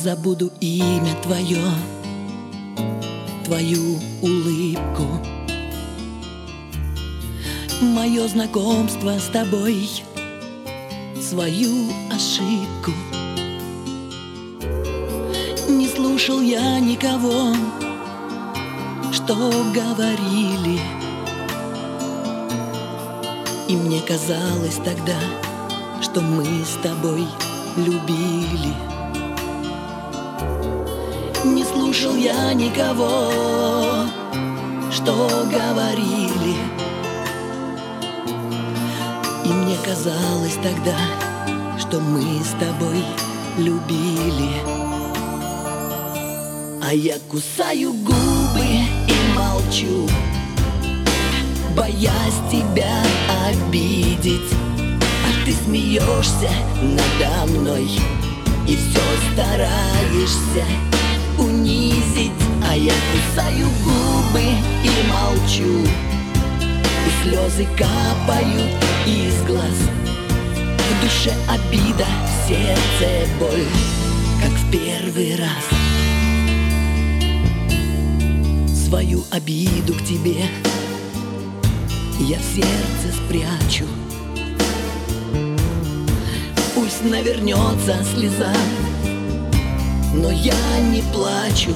забуду имя твое, твою улыбку, мое знакомство с тобой, свою ошибку. Не слушал я никого, что говорили, и мне казалось тогда, что мы с тобой любили. Не слушал я никого, что говорили, и мне казалось тогда, что мы с тобой любили. А я кусаю губы и молчу, боясь тебя обидеть. А ты смеешься надо мной и все стараешься унизить. А я кусаю губы и молчу, и слезы капают из глаз. В душе обида, в сердце боль, как в первый раз. Свою обиду к тебе я в сердце спрячу. Пусть навернется слеза, но я не плачу.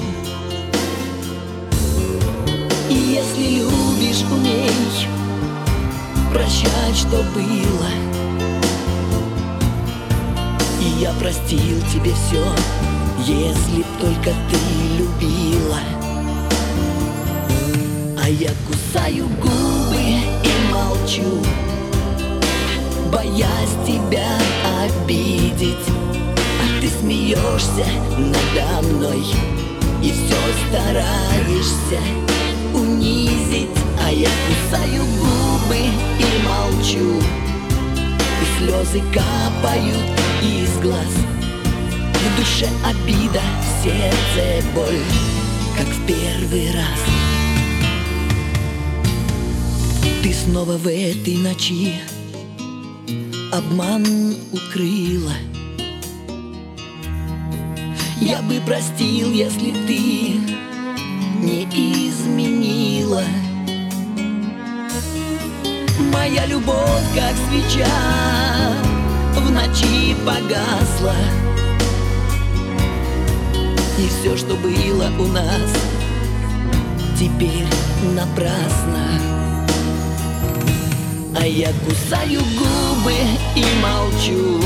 И если любишь, умей прощать, что было. И я простил тебе все, если б только ты любила. А я кусаю губы и молчу, боясь тебя обидеть. А ты смеешься надо мной и все стараешься унизить. А я кусаю губы и молчу, и слезы капают из глаз. В душе обида, в сердце боль, как в первый раз. Ты снова в этой ночи обман укрыла. Я бы простил, если б ты не изменила. Моя любовь, как свеча, в ночи погасла. И все, что было у нас, теперь напрасно. А я кусаю губы и молчу,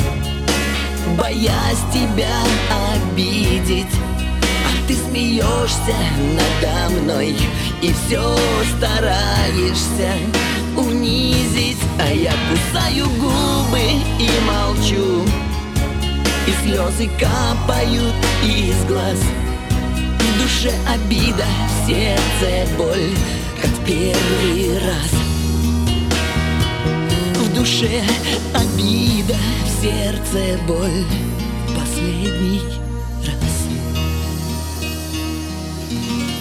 боясь тебя обидеть. А ты смеешься надо мной и все стараешься унизить. А я кусаю губы и молчу, и слезы капают из глаз. В душе обида, в сердце боль, как в первый раз. В душе обида, в сердце боль, последний раз.